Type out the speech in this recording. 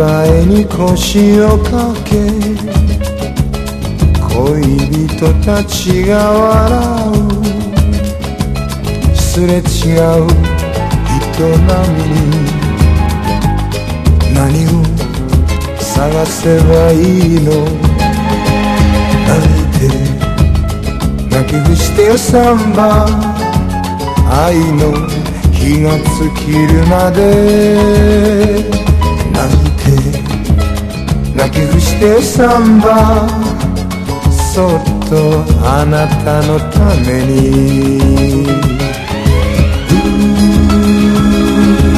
えに腰をかけ恋人たちが笑うすれ違う人並みに何を探せばいいの泣いて泣き伏してよサンバ愛の火が尽きるまで泣いて泣き伏してよサンバそっとあなたのために